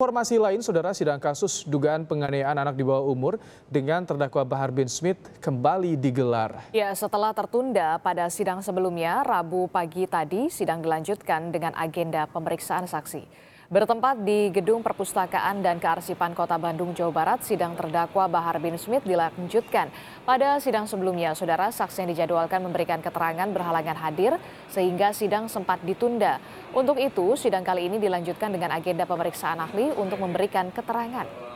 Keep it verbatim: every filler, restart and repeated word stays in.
Informasi lain, saudara, sidang kasus dugaan penganiayaan anak di bawah umur dengan terdakwa Bahar bin Smith kembali digelar. Ya, setelah tertunda pada sidang sebelumnya, Rabu pagi tadi sidang dilanjutkan dengan agenda pemeriksaan saksi. Bertempat di Gedung Perpustakaan dan Kearsipan Kota Bandung, Jawa Barat, sidang terdakwa Bahar bin Smith dilanjutkan. Pada sidang sebelumnya, saudara, saksi yang dijadwalkan memberikan keterangan berhalangan hadir sehingga sidang sempat ditunda. Untuk itu, sidang kali ini dilanjutkan dengan agenda pemeriksaan ahli untuk memberikan keterangan.